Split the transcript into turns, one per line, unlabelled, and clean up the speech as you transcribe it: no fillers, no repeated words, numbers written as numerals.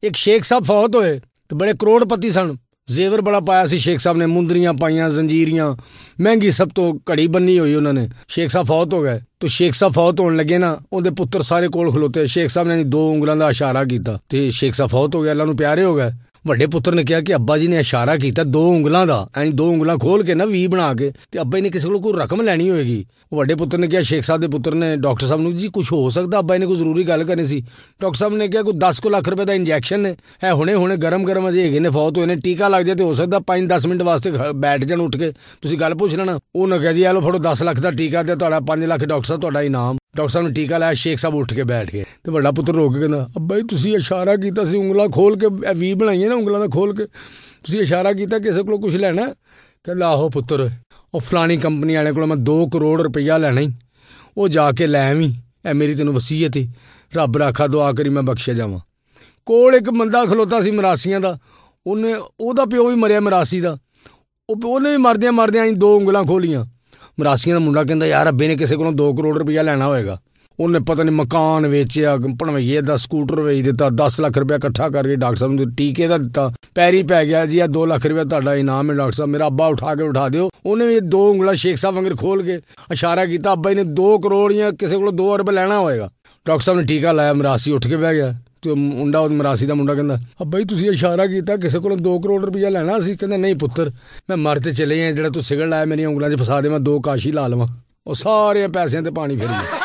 ਇੱਕ ਸ਼ੇਖ ਸਾਹਿਬ ਫੌਤ ਹੋਏ ਤੇ ਬੜੇ ਕਰੋੜਪਤੀ ਸਨ। ਜ਼ੇਵਰ ਬੜਾ ਪਾਇਆ ਸੀ ਸ਼ੇਖ ਸਾਹਿਬ ਨੇ, ਮੁੰਦਰੀਆਂ ਪਾਈਆਂ, ਜ਼ੰਜੀਰੀਆਂ, ਮਹਿੰਗੀ ਸਭ ਤੋਂ ਘੜੀ ਬੰਨੀ ਹੋਈ ਉਹਨਾਂ ਨੇ। ਸ਼ੇਖ ਸਾਹਿਬ ਫੌਤ ਹੋ ਗਏ ਤੇ ਸ਼ੇਖ ਸਾਹਿਬ ਫੌਤ ਹੋਣ ਲੱਗੇ ਨਾ, ਉਹਦੇ ਪੁੱਤਰ ਸਾਰੇ ਕੋਲ ਖਲੋਤੇ। ਸ਼ੇਖ ਸਾਹਿਬ ਨੇ 2 ਉਂਗਲਾਂ ਦਾ ਇਸ਼ਾਰਾ ਕੀਤਾ ਤੇ ਸ਼ੇਖ ਸਾਹਿਬ ਫੌਤ ਹੋ ਗਿਆ, ਅੱਲਾ ਨੂੰ ਪਿਆਰੇ ਹੋ ਗਏ। ਵੱਡੇ ਪੁੱਤਰ ਨੇ ਕਿਹਾ ਕਿ ਅੱਬਾ ਜੀ ਨੇ ਇਸ਼ਾਰਾ ਕੀਤਾ 2 ਉਂਗਲਾਂ ਦਾ, ਐਂ 2 ਉਂਗਲਾਂ ਖੋਲ ਕੇ ਨਾ ਵੀ ਬਣਾ ਕੇ, ਤੇ ਅੱਬਾ ਜੀ ਨੇ ਕਿਸੇ ਕੋਲ ਕੋਈ ਰਕਮ ਲੈਣੀ ਹੋਏਗੀ। ਵੱਡੇ ਪੁੱਤਰ ਨੇ ਕਿਹਾ, ਸ਼ੇਖ ਸਾਹਿਬ ਦੇ ਪੁੱਤਰ ਨੇ ਡਾਕਟਰ ਸਾਹਿਬ ਨੂੰ, ਜੀ ਕੁਛ ਹੋ ਸਕਦਾ, ਅੱਬਾ ਜੀ ਨੇ ਕੋਈ ਜ਼ਰੂਰੀ ਗੱਲ ਕਰਨੀ ਸੀ। ਡਾਕਟਰ ਸਾਹਿਬ ਨੇ ਕਿਹਾ ਕੋਈ 10 ਲੱਖ ਰੁਪਏ ਦਾ ਇੰਜੈਕਸ਼ਨ ਨੇ, ਹੈ ਹੁਣੇ ਗਰਮ ਅਜੇ ਹੈਗੇ ਨੇ, ਫੌਤ ਹੋਏ ਨੇ, ਟੀਕਾ ਲੱਗ ਜਾਏ ਤੇ ਹੋ ਸਕਦਾ 5-10 ਮਿੰਟ ਵਾਸਤੇ ਬੈਠ ਜਾਣ ਉੱਠ ਕੇ, ਤੁਸੀਂ ਗੱਲ ਪੁੱਛ ਲੈਣਾ। ਉਹਨਾਂ ਕਿਹਾ ਜੀ ਆ ਲਓ ਫੜੋ 10 ਲੱਖ ਦਾ ਟੀਕਾ ਤੇ ਤੁਹਾਡਾ 5 ਲੱਖ ਡਾਕਟਰ ਸਾਹਿਬ ਤੁਹਾਡਾ ਇਨਾਮ। ਡਾਕਟਰ ਸਾਹਿਬ ਨੇ ਟੀਕਾ ਲਾਇਆ, ਸ਼ੇਖ ਸਾਹਿਬ ਉੱਠ ਕੇ ਬੈਠ ਗਏ ਤੇ ਵੱਡਾ ਪੁੱਤਰ ਰੋ ਕੇ ਕਹਿੰਦਾ, ਅੱਬਾ ਜੀ ਤੁਸੀਂ ਇਸ਼ਾਰਾ ਕੀਤਾ ਸੀ, ਉਂਗਲਾਂ ਖੋਲ ਕੇ ਵੀ ਬਣਾਈਆਂ ਨਾ, ਉਂਗਲਾਂ ਦਾ ਖੋਲ ਕੇ ਤੁਸੀਂ ਇਸ਼ਾਰਾ ਕੀਤਾ ਕਿਸੇ ਕੋਲੋਂ ਕੁਛ ਲੈਣਾ? ਕਹਿੰਦਾ ਆਹੋ ਪੁੱਤਰ, ਉਹ ਫਲਾਣੀ ਕੰਪਨੀ ਵਾਲੇ ਕੋਲੋਂ ਮੈਂ 2 ਕਰੋੜ ਰੁਪਈਆ ਲੈਣਾ ਹੀ, ਉਹ ਜਾ ਕੇ ਲੈ ਆਵੀਂ, ਇਹ ਮੇਰੀ ਤੈਨੂੰ ਵਸੀਅਤ ਹੀ, ਰੱਬ ਰਾਖਾ ਦੁਆ ਕਰੀ ਮੈਂ ਬਖਸ਼ਿਆ ਜਾਵਾਂ। ਕੋਲ ਇੱਕ ਬੰਦਾ ਖਲੋਤਾ ਸੀ ਮਰਾਸੀਆਂ ਦਾ, ਉਹਦਾ ਪਿਓ ਵੀ ਮਰਿਆ ਮਰਾਸੀ ਦਾ, ਉਹਨੇ ਵੀ ਮਰਦਿਆਂ 2 ਉਂਗਲਾਂ ਖੋਲੀਆਂ। ਮਰਾਸੀਆਂ ਦਾ ਮੁੰਡਾ ਕਹਿੰਦਾ ਯਾਰ ਅੱਬੇ ਨੇ ਕਿਸੇ ਕੋਲੋਂ 2 ਕਰੋੜ ਰੁਪਈਆ ਲੈਣਾ ਹੋਏਗਾ, ਉਹਨੇ ਪਤਾ ਨਹੀਂ ਮਕਾਨ ਵੇਚਿਆ, ਭਣਵਈਏ ਦਾ ਸਕੂਟਰ ਵੇਚ ਦਿੱਤਾ, 10 ਲੱਖ ਰੁਪਇਆ ਇਕੱਠਾ ਕਰਕੇ ਡਾਕਟਰ ਸਾਹਿਬ ਨੂੰ ਟੀਕੇ ਦਾ ਦਿੱਤਾ, ਪੈਰੀ ਪੈ ਗਿਆ ਜੀ ਆ 2 ਲੱਖ ਰੁਪਇਆ ਤੁਹਾਡਾ ਇਨਾਮ ਹੈ ਡਾਕਟਰ ਸਾਹਿਬ, ਮੇਰਾ ਅੱਬਾ ਉਠਾ ਦਿਓ। ਉਹਨੇ ਵੀ 2 ਉਂਗਲਾਂ ਸ਼ੇਖ ਸਾਹਿਬ ਵਾਂਗਰ ਖੋਲ ਕੇ ਇਸ਼ਾਰਾ ਕੀਤਾ, ਅੱਬਾ ਜੀ ਨੇ 2 ਕਰੋੜ ਜਾਂ ਕਿਸੇ ਕੋਲੋਂ 2 ਅਰਬ ਲੈਣਾ ਹੋਏਗਾ। ਡਾਕਟਰ ਸਾਹਿਬ ਨੇ ਟੀਕਾ ਲਾਇਆ, ਮਰਾਸੀ ਉੱਠ ਕੇ ਬਹਿ ਗਿਆ ਤੇ ਮਰਾਸੀ ਦਾ ਮੁੰਡਾ ਕਹਿੰਦਾ, ਅੱਬਾ ਜੀ ਤੁਸੀਂ ਇਸ਼ਾਰਾ ਕੀਤਾ ਕਿਸੇ ਕੋਲੋਂ 2 ਕਰੋੜ ਰੁਪਈਆ ਲੈਣਾ ਸੀ? ਕਹਿੰਦਾ ਨਹੀਂ ਪੁੱਤਰ, ਮੈਂ ਮਰ ਤੇ ਚਲੇ ਆ, ਜਿਹੜਾ ਤੂੰ ਸਿਗੜ ਲਾਇਆ ਮੇਰੀਆਂ ਉਂਗਲਾਂ 'ਚ ਫਸਾ ਦੇ, ਮੈਂ 2 ਕਾਸ਼ੀ ਲਾ ਲਵਾਂ। ਉਹ ਸਾਰੇ ਪੈਸਿਆਂ ਤੇ ਪਾਣੀ ਫਿਰ ਗਿਆ।